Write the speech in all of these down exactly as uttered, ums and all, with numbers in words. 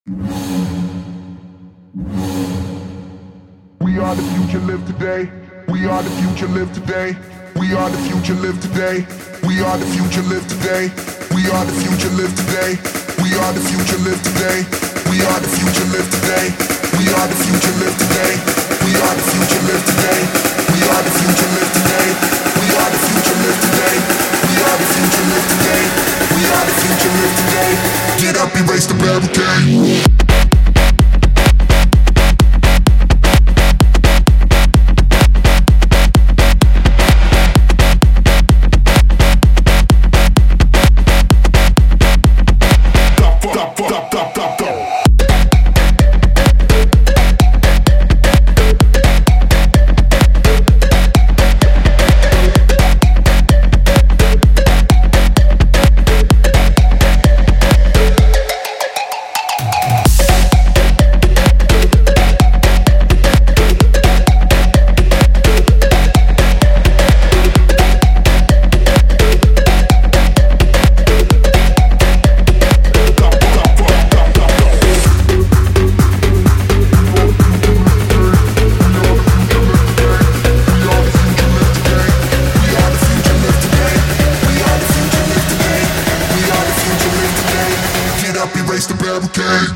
We are the future, live today. We are the future, live today. We are the future, live today. We are the future, live today. We are the future, live today. We are the future, live today. We are the future, live today. We are the future, live today. We are the future, live today. We are the future, live today. We are the future, live today. We are the future, live today. We are the future, live today. Get up, erase the barricade. Erase the barricade.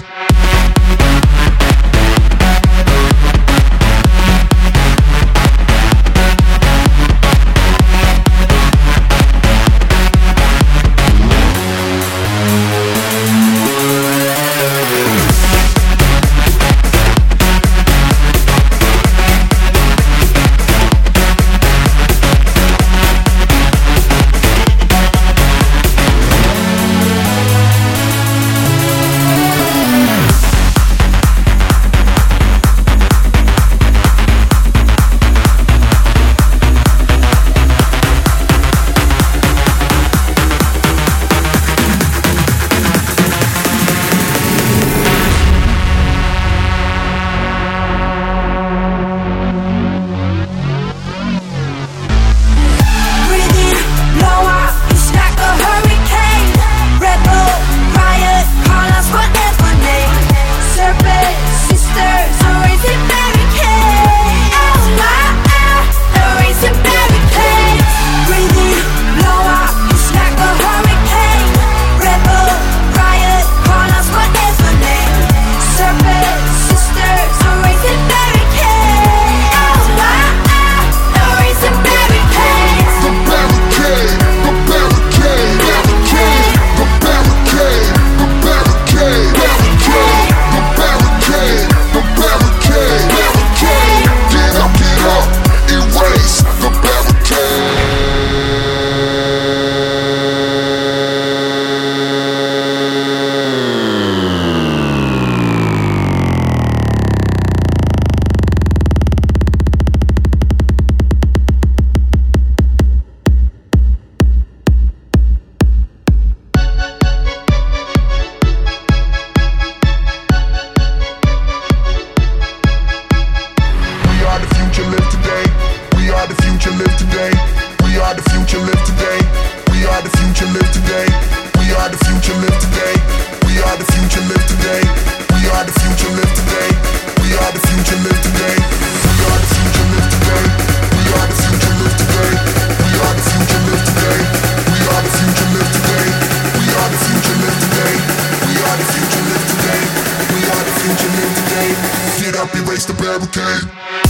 Get up, erase the barricade.